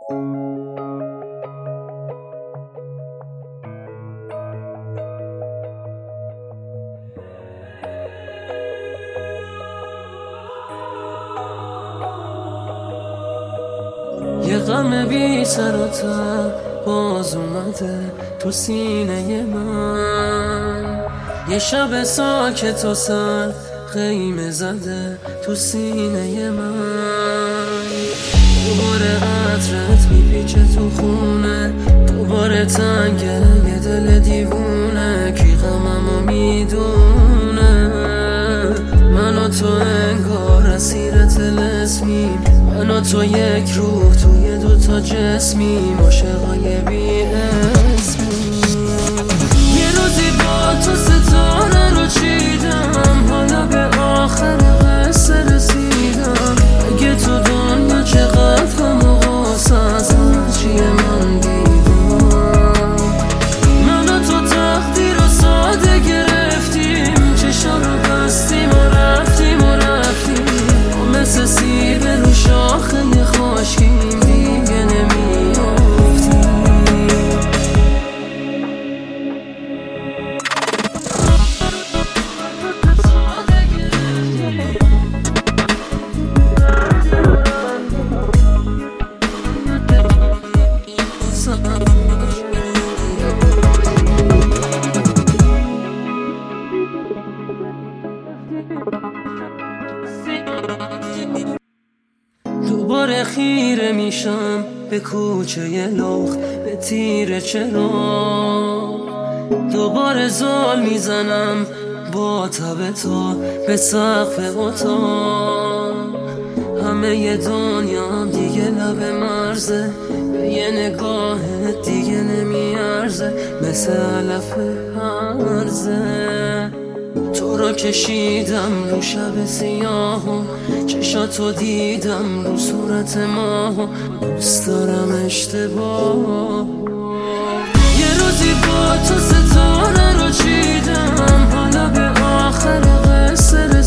یه غم بی سر و ته باز اومده تو سینه من، یه شب ساکت و سرد خیمه زده تو سینه من. دوباره عطرت میپیچه تو خونه، دوباره تنگه یه دل دیوونه. کی غممو میدونه؟ من و تو انگار اسیر طلسمیم، من و تو یک روح توی دوتا جسمیم، عاشقای بی اسمیم. یه روزی با تو ستاره رو چیدم، حالا به آخر قصه رسیدم. اگه تو دنیا چقدر غم و غصه از هرچی من دیدم، من و تو تقدیر رو ساده گرفتیم، چشا رو بستیم و رفتیم مثل سیب رو شاخه خشکیم، دیگه نمیافتیم. دوباره خیره میشم به کوچه لخت، به تیر چراغ. دوباره زل میزنم با تب تو به سقف اتاق. همه دنیا دیگه لب مرزه، به یه نگاه دیگه نمیارزه، مثل علف هرزه. تو رو کشیدم رو شب سیاهو، چشاتو دیدم رو صورت ماهو، دوست دارم اشتباه. یه روزی با تو ستاره رو چیدم، حالا به آخر قصه